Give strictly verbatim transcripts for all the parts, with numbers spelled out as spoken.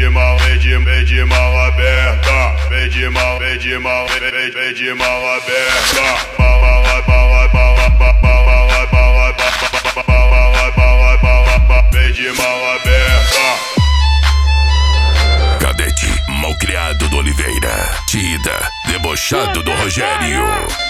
de mal, vem de, vem de mal aberta. Vem de mal, vem de mal, vem, vem, vem de mal aberta. Bala, bala, bala, bala, bala, bala, bala, bala, bala, vem de mal aberta. Cadete malcriado do Oliveira, Tida, debochado do Rogério.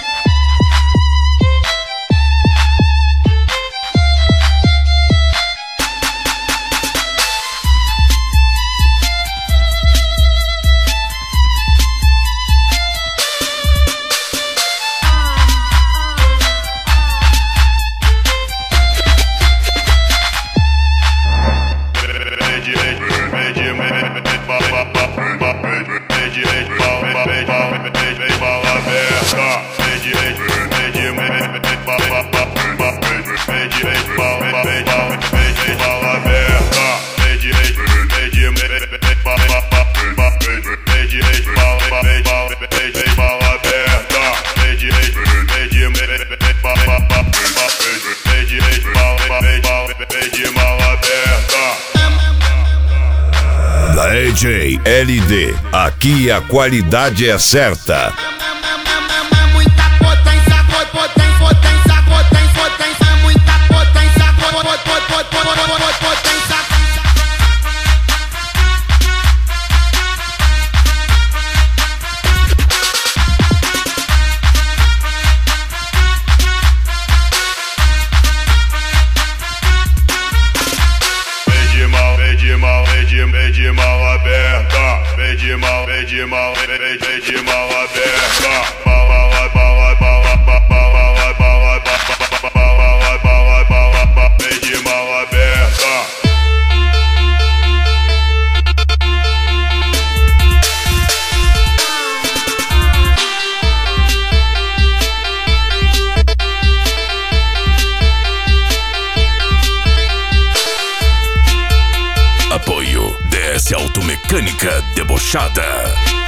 Da A J L D, aqui a qualidade é certa. Muita potência, potência, potência, potência, potência, muita potência, potência. Vem de mal, vem de, vem de mal aberta. Vem de mal, vem de mal, vem, vem, vem de mal aberta. Bala, bala, bala, bala, bala, bala, bala, bala, bala, vem de mal aberta. Apoio D S Automecânica Debochada.